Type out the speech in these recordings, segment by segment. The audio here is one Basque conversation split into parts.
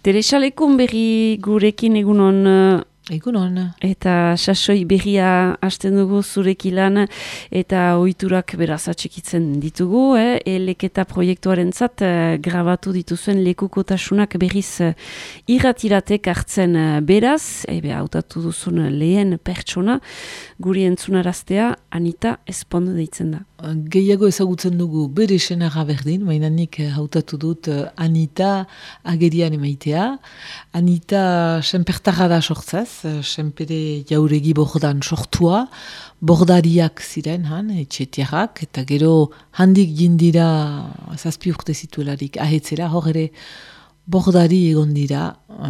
Teresa Lekun berri gurekin egunon. Egunon. Eta sasoi berria hasten dugu zurekilan eta ohiturak beraz atxikitzen ditugu. Eleketa proiektuaren zat grabatu dituzuen lekukotasunak berriz irratiratek hartzen beraz. Hautatu duzun lehen pertsona guri entzunaraztea Anita Espond deitzen da. Gehiago ezagutzen dugu bere senarra berdin, baina nik hautatu dut Anita agerian emaitea. Anita senpertarra da sortzez, senpere jauregi bordan sortua, bordariak ziren etxetiarrak, eta gero handik jindira 7 urte zituelarik ahetzera, hor ere bordari egon dira,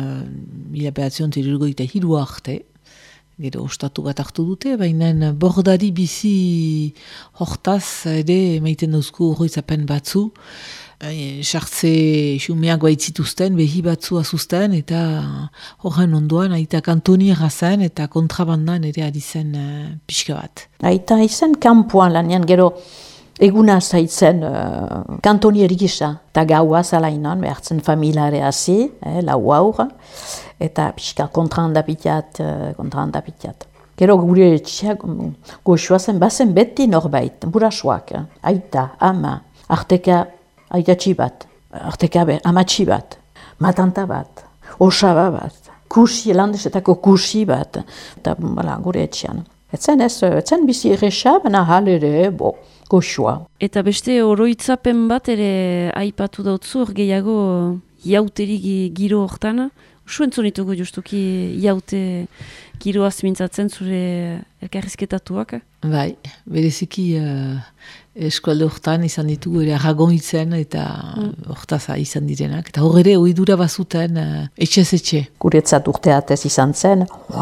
1973 arte, gero ostatu bat hartu dute, baina bordari bizi hortaz ere maiten dauzku horroizapen batzu, sartze xumeak baitzituzten, behi batzu azuzten, eta horren ondoan aita kantoniera zen eta kontrabandan ere ari zen pixka bat. Aita izen kanpoan lanean gero eguna zaitzen kantonieri gisa, eta gaua zalainan, behartzen familiare hazi, lau aur, eta pixka kontrahandapitat. Gero gure etxeak goxua zen, bazen beti norbait, burasoak, aita, ama, arteka aitatxi bat, arteka amatxi bat, matanta bat, osaba bat, kusi, landesetako kusi bat, eta gure etxean. Etzen bizi erresa, baina halere, goxua. Eta beste oroitzapen bat ere aipatu dautzu, gehiago jauteri giro hortan. Usuen zonitugu justuki jaute giroaz mintzatzen zure elkarrizketatuak? Bai, bereziki eskualde hortan izan ditugu ere arragoitzen eta hortaza izan direnak. Eta hor ere ohidura bazuten etxez etxe. Guretzat urteatez izan zen,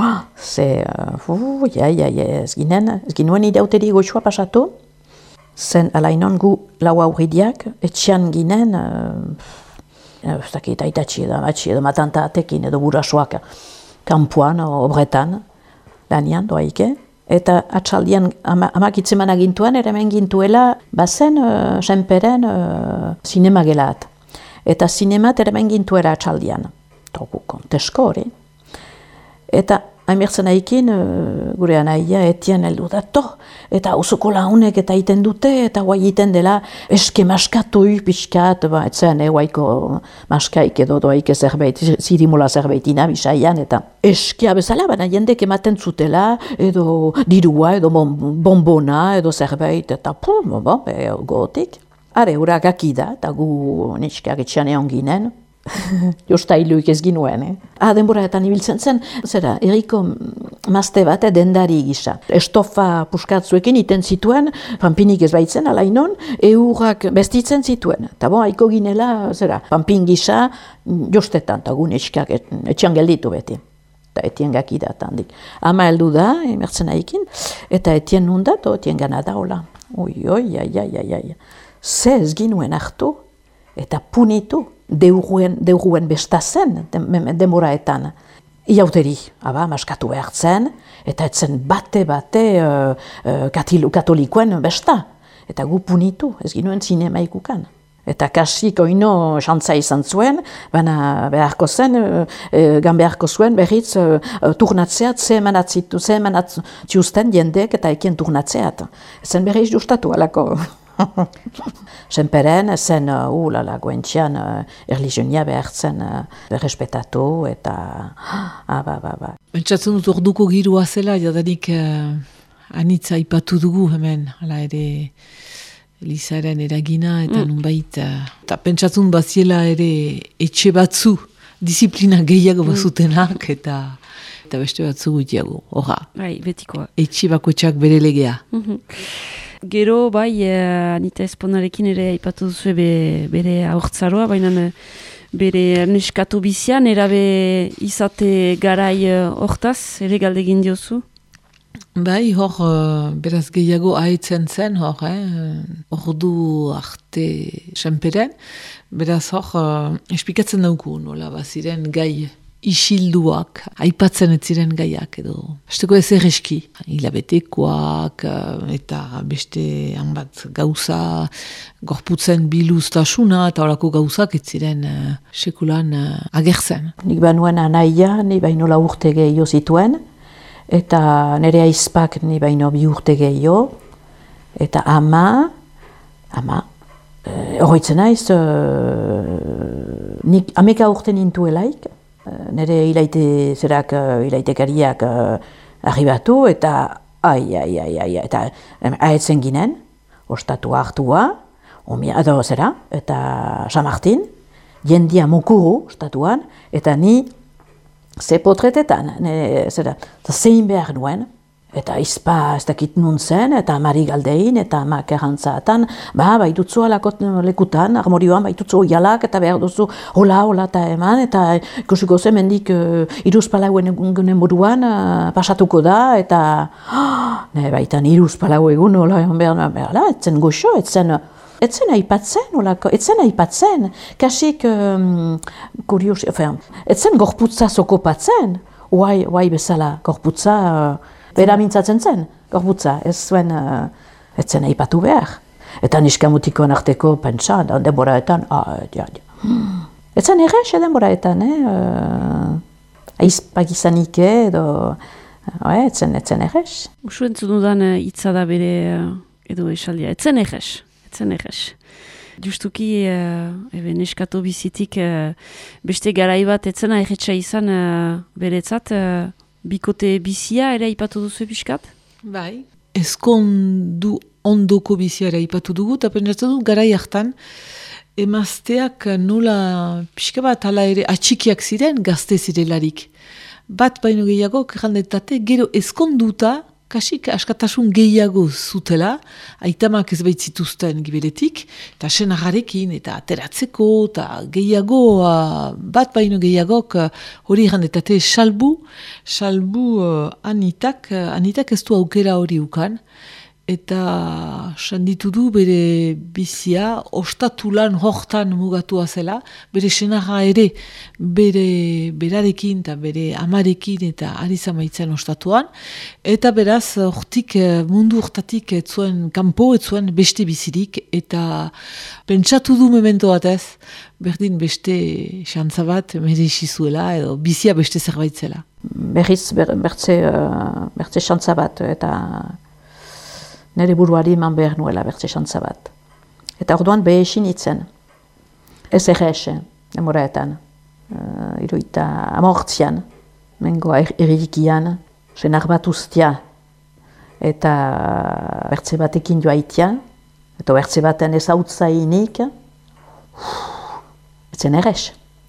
ez ginuen irauteri goxua pasatu, zen alainon gu lau aurridiak, etxean ginen, aitatxi edo amatxi edo matanta atekin edo burasoak kanpoan, obretan, lanian doaike. Eta atxaldian amak itzeman agintuan, ere hemen gintuela, bazen senperen sinema gelat. Eta sinemat ere hemen gintuela atxaldian. Togu kontesko hori. Eta hainbertzen haikin, gure anaia etien heldu da, eta osoko launek eta iten dute, eta guai iten dela eske maskatui pixkat, etzen guaiko maskaik edo doaik zerbait, zirimula zerbaitina bisaian, eta eskia bezala, baina jendek ematen zutela, edo dirua, edo bonbona, edo zerbait, eta gotik. Are, urak akida, eta gu nitxkak etxean egon ginen, jostailuik ez ginuen. Denboraetan ibiltzen zen, eriko mazte bat dendari gisa. Estofa puskatzuekin iten zituen, panpinik ez baitzen, alainon, eurrak bestitzen zituen. Eta haiko ginela, panpin gisa jostetan, eta gun etxean gelditu beti. Eta etien gakidatan handik. Ama heldu da, emertzen haikin, eta etien nundat, etien gana da, hola. Ze ez ginuen hartu, eta punitu. Deuruen bestazen denboraetan. Iauteri, maskatu behartzen, eta etzen bate katolikoen besta. Eta gu punitu, ez ginuen zinema ikukan. Eta kasik oino xantza izan zuen, baina beharko zen, gan beharko zuen berriz turnatzeat, ze emanatziuzten jendek eta ekien turnatzeat. Ezen berriz justatu alako. Senperen, zen goentxean erligionia behartzen berrespetatu eta Pentsatzen dut orduko girua zela, jadanik anitza ipatu dugu hemen, hala ere Elizaren eragina eta nunbait. Eta pentsatzen baziela ere etxe batzu, disiplina gehiago bazutenak eta beste batzu gutiago, horra. Bai, betikoa. Etxe bakoitzak bere legea. Gero, Anita Espondarekin ere aipatu duzu bere aurtzaroa, baina bere neskatu bizian, erabe izate garai hortaz, ere galdegin diozu? Bai, beraz gehiago ahitzen zen, ordu arte senperen, beraz espikatzen dugu, nola baziren gai isilduak, aipatzen ez ziren gaiak edo. Esteko ez erreski, hilabetekoak eta beste hanbat gauza gorputzen biluztasuna eta horako gauzak ez ziren sekulan agertzen. Nik banuen anaia, ni baino 4 urte gehiago zituen, eta nire aizpak ni baino 2 urte gehiago, eta ama, horretzen naiz, nik 11 urte nintuelaik, nire hilaitekariak arribatu, eta eta ahetzen ginen, ostatua hartua, eta San Martin, jendia mukuru ostatuan, eta ni ze potretetan, zein behar nuen, eta izpa ez dakit nun zen, eta amari galdein, eta amak errantzatan, baitutzu alakot lekutan, armorioan baitutzu oialak, eta behar duzu hola eta eman, eta ikusiko zen mendik 3-4 egunen buruan pasatuko da, eta baitan 3-4 egun hola egon behar, etzen goxo, etzen aipatzen, kasik kurios, etzen gorputza zokopatzen, oai bezala gorputza, bera mintzatzen zen, gorputza, ez zen aipatu behar. Eta niskamutikoan arteko pentsa, denboraetan, ez zen errez denboraetan, aizpak izanik edo, ez zen errez. Usu entzun dudan hitza da bere edo esaldia, ez zen errez. Justuki, neskato bizitik beste garai bat etzena erretxa izan beretzat, bikote bizia ere aipatu duzu pixkat? Bai. Ezkondu ondoko bizia ere aipatu dugu, eta pentsatzen dut garai hartan, emazteak nola pixka bat hala ere atxikiak ziren gazte zirelarik. Bat baino gehiago, errandetate, gero ezkonduta, kasik askatasun gehiago zutela, aitamak ez baitzituzten gibeletik, eta senarrarekin, eta ateratzeko, eta gehiago, bat baino gehiagok, hori jandetate salbu Anitak ez du aukera hori ukan, eta sanditu du bere bizia, ostatulan hortan mugatua zela, bere senarra ere, berarekin eta bere amarekin eta ari zamaitzen ostatuan, eta beraz, hortik mundu hortatik ez zuen kanpo, ez zuen beste bizirik, eta pentsatu du memento batez, berdin beste xantza bat merezi zuela, edo bizia beste zerbait zela. Bertze xantza bat, eta nire buruari eman behar nuela bertze xantza bat. Eta orduan behesin itzen. Ez errez, demoraetan. Iruita amortzian, mengo errikian, senar bat ustia. Eta bertze batekin joaitian, eta bertze baten ez hautzainik, etzen errez.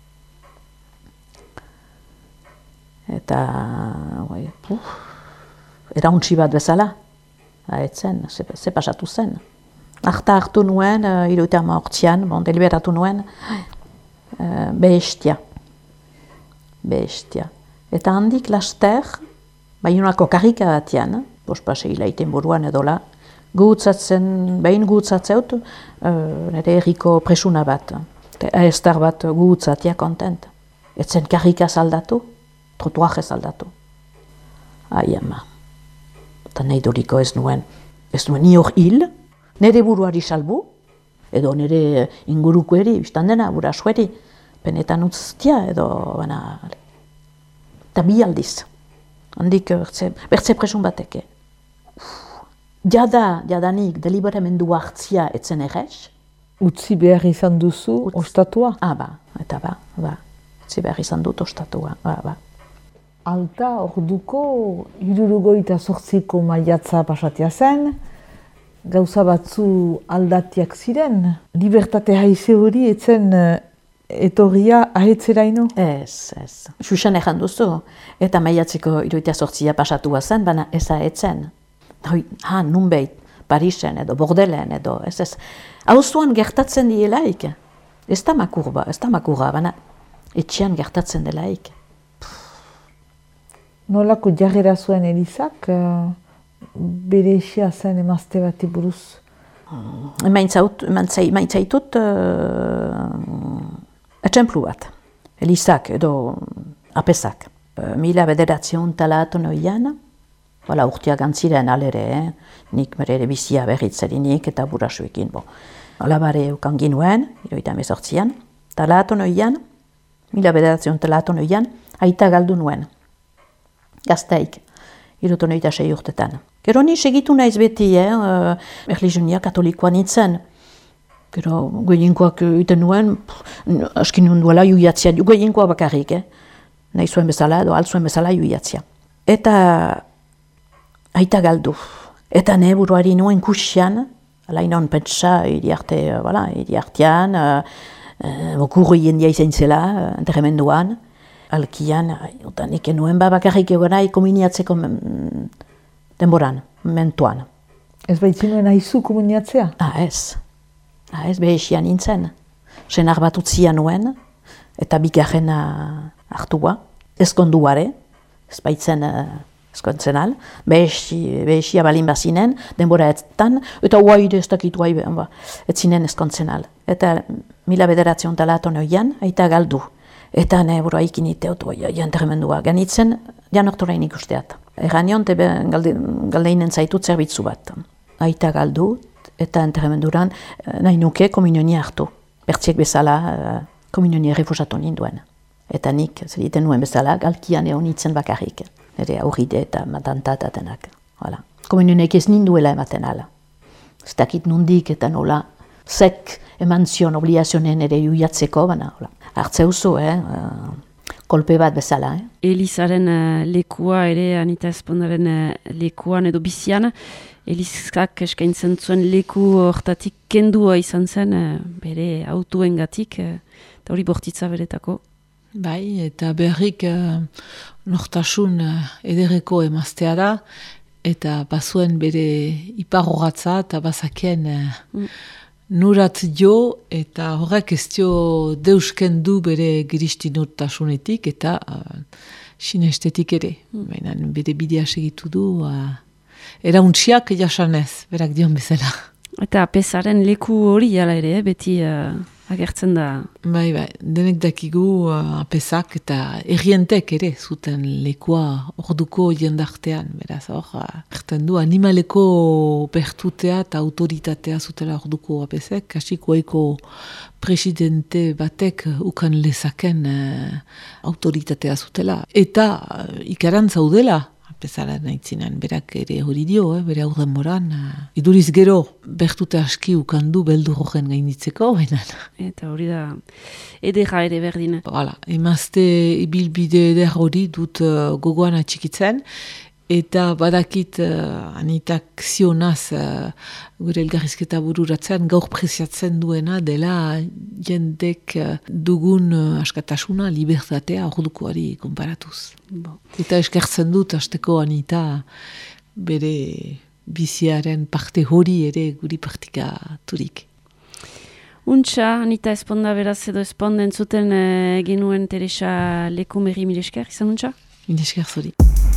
Eta erauntsi bat bezala. Etzen, ze pasatu zen. Arta hartu nuen, iruita amortzian, deliberatu nuen, behestia. Eta handik laster, bainunako karrika batian, bospase hilaiten buruan edola, behin gutzatzeut, nire erriko presuna bat, estar bat gutzatia kontent. Etzen karrika zaldatu, trotuaje zaldatu. Ai ama. Eta nahi doriko ez nuen ni hor hil, nire buruari salbu, edo nire inguruko eri, biztan dena, burasueri, penetan utztia, edo bana, eta bi aldiz, handik bertze presun bateke. Jadanik deliberamendu hartzia etzen errez. Utzi behar izan duzu ostatua? Utzi behar izan dut ostatua, Alta orduko 78ko maiatza pasatia zen, gauza batzu aldatiak ziren. Libertate haize hori etzen etorria ahetzeraino? Ez. Xuxan ejan duzu, eta maiatziko 78 pasatua zen, baina ez ahetzen. Nunbeit, Parisen edo Bordelen edo, ez. Hauzuan gertatzen dielaik. Ez da makurra, baina etxean gertatzen delaik. Nolako jarrera zuen Elizak, bere isia zen emazte bati buruz? Maintzaitut etxemplu bat. Elizak edo Apezak. 1900 urteak antziren alere, nik mere bizia berritzerinik eta burasuekin. Alabare eukan ginuen, 1918an, talaton oian, 1900 aita galdu nuen. Gaztaik, 76 urtetan. Gero ni segitu naiz beti, erlijionia katolikoa nintzen. Gero goienkoak iten nuen, askin nunduela juiatzia, goienkoa bakarrik, nahi zuen bezala edo altzuen bezala juiatzia. Eta aita galdu. Eta ne buruari nuen kusian, alaina hon pentsa, iriartean, bokurri jendia izan zela, enterremenduan, alkian, nik nuen bakarrik egorai komuniatzeko denboran, mentuan. Ez baitzinoen aizu komuniatzea? Ez behesian nintzen. Senar bat utzia nuen, eta bigarrena hartua, ezkonduare, ez baitzen ezkontzen al, behesia balin bazinen, denbora etan, eta huaide ez dakit ez zinen ezkontzen al. Eta 1900 oian, aita galdu. Eta ne burua ikin iteotu, janterremendua ganitzen, janortorain ikusteat. Eranion, galdeinen zaitut zerbitzu bat. Aita galdu, eta enterremenduran nahi nuke komunionia hartu. Bertziek bezala komunionia refusatu ninduen. Eta nik, zeriten nuen bezala, galkian egon itzen bakarrik. Nire aurride eta matantatatenak. Komunionek ez ninduela ematen ala. Ez dakit nundik eta nola. Zek eman zion obliazionen ere juiatzeko, baina hartzeuzu, kolpe bat bezala. Elizaren lekua ere, Anita Espondaren lekuan edo bizian, Elizak eskaintzen zuen leku hortatik kendua izan zen, bere autuengatik, eta hori bortitza beretako. Bai, eta berrik nortasun ederreko emaztea da, eta bazuen bere iparrogatza eta bazakien nurat jo, eta horrek ez dio deusken du bere giristinurtasunetik, eta sinestetik ere. Baina bere bidea segitu du, erauntziak jasanez, berak dion bezala. Eta apezaren leku hori jala ere, beti agertzen da. Bai, denek dakigu apezak eta errientek ere zuten lekua orduko jendartean. Beraz, erten du, animaleko bertutea eta autoritatea zutela orduko apezek. Kasikoeko presidente batek ukan lezaken autoritatea zutela. Eta ikaran zaudela, apezaren nahitzinen, berak ere hori dio, bere hau denboran. Iduriz gero, bertute aski ukandu beldu jogen gainitzeko, baina. Eta hori da, edera ere berdin. Emazte ibilbide eder hori dut gogoan atxikitzen, eta badakit Anitak zionaz gure elgarrizketa bururatzen, gaur preziatzen duena dela jendek dugun askatasuna, libertatea ordukoari konparatuz. Eta eskertzen dut hasteko Anita bere biziaren parte hori ere guri partikaturik. Untxa, Anita Esponda beraz edo esponden zuten genuen Teresa Lekumeri milesker, izan untxa? Milesker zuri.